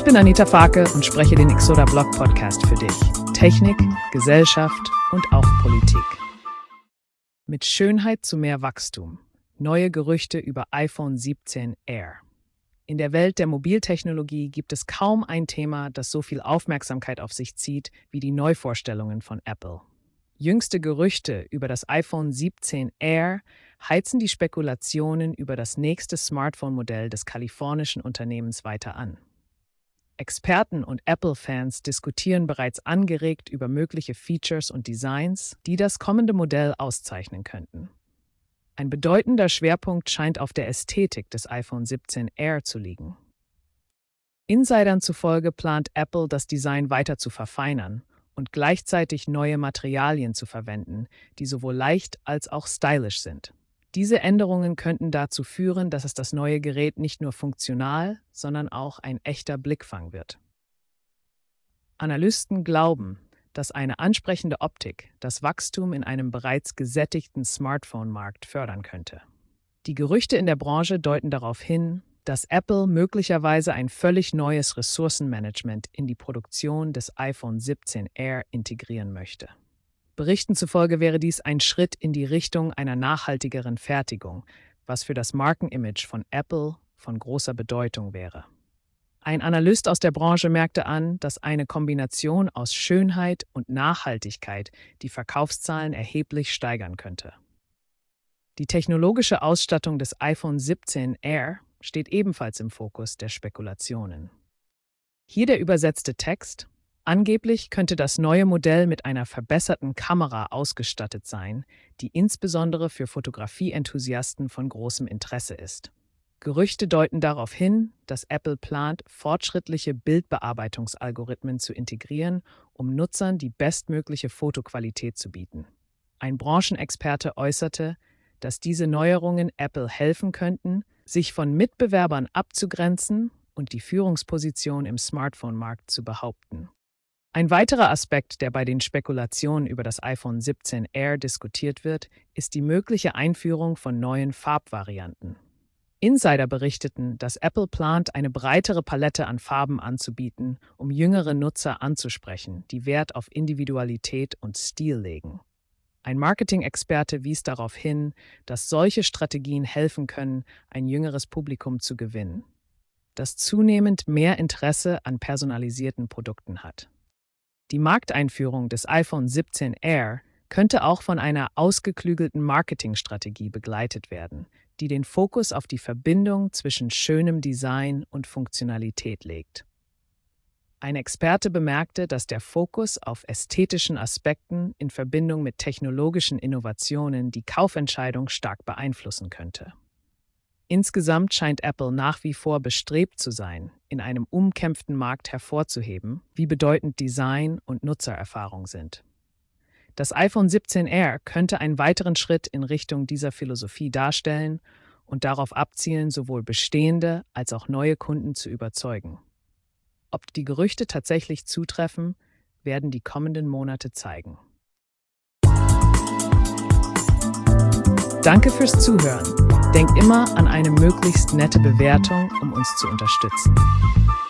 bin Anita Farke und spreche den Exoda Blog Podcast für dich. Technik, Gesellschaft und auch Politik. Mit Schönheit zu mehr Wachstum. Neue Gerüchte über iPhone 17 Air. In der Welt der Mobiltechnologie gibt es kaum ein Thema, das so viel Aufmerksamkeit auf sich zieht wie die Neuvorstellungen von Apple. Jüngste Gerüchte über das iPhone 17 Air heizen die Spekulationen über das nächste Smartphone-Modell des kalifornischen Unternehmens weiter an. Experten und Apple-Fans diskutieren bereits angeregt über mögliche Features und Designs, die das kommende Modell auszeichnen könnten. Ein bedeutender Schwerpunkt scheint auf der Ästhetik des iPhone 17 Air zu liegen. Insidern zufolge plant Apple, das Design weiter zu verfeinern und gleichzeitig neue Materialien zu verwenden, die sowohl leicht als auch stylisch sind. Diese Änderungen könnten dazu führen, dass das neue Gerät nicht nur funktional, sondern auch ein echter Blickfang wird. Analysten glauben, dass eine ansprechende Optik das Wachstum in einem bereits gesättigten Smartphone-Markt fördern könnte. Die Gerüchte in der Branche deuten darauf hin, dass Apple möglicherweise ein völlig neues Ressourcenmanagement in die Produktion des iPhone 17 Air integrieren möchte. Berichten zufolge wäre dies ein Schritt in die Richtung einer nachhaltigeren Fertigung, was für das Markenimage von Apple von großer Bedeutung wäre. Ein Analyst aus der Branche merkte an, dass eine Kombination aus Schönheit und Nachhaltigkeit die Verkaufszahlen erheblich steigern könnte. Die technologische Ausstattung des iPhone 17 Air steht ebenfalls im Fokus der Spekulationen. Hier der übersetzte Text: Angeblich könnte das neue Modell mit einer verbesserten Kamera ausgestattet sein, die insbesondere für Fotografie-Enthusiasten von großem Interesse ist. Gerüchte deuten darauf hin, dass Apple plant, fortschrittliche Bildbearbeitungsalgorithmen zu integrieren, um Nutzern die bestmögliche Fotoqualität zu bieten. Ein Branchenexperte äußerte, dass diese Neuerungen Apple helfen könnten, sich von Mitbewerbern abzugrenzen und die Führungsposition im Smartphone-Markt zu behaupten. Ein weiterer Aspekt, der bei den Spekulationen über das iPhone 17 Air diskutiert wird, ist die mögliche Einführung von neuen Farbvarianten. Insider berichteten, dass Apple plant, eine breitere Palette an Farben anzubieten, um jüngere Nutzer anzusprechen, die Wert auf Individualität und Stil legen. Ein Marketing-Experte wies darauf hin, dass solche Strategien helfen können, ein jüngeres Publikum zu gewinnen, das zunehmend mehr Interesse an personalisierten Produkten hat. Die Markteinführung des iPhone 17 Air könnte auch von einer ausgeklügelten Marketingstrategie begleitet werden, die den Fokus auf die Verbindung zwischen schönem Design und Funktionalität legt. Ein Experte bemerkte, dass der Fokus auf ästhetischen Aspekten in Verbindung mit technologischen Innovationen die Kaufentscheidung stark beeinflussen könnte. Insgesamt scheint Apple nach wie vor bestrebt zu sein, in einem umkämpften Markt hervorzuheben, wie bedeutend Design und Nutzererfahrung sind. Das iPhone 17 Air könnte einen weiteren Schritt in Richtung dieser Philosophie darstellen und darauf abzielen, sowohl bestehende als auch neue Kunden zu überzeugen. Ob die Gerüchte tatsächlich zutreffen, werden die kommenden Monate zeigen. Danke fürs Zuhören. Denk immer an eine möglichst nette Bewertung, um uns zu unterstützen.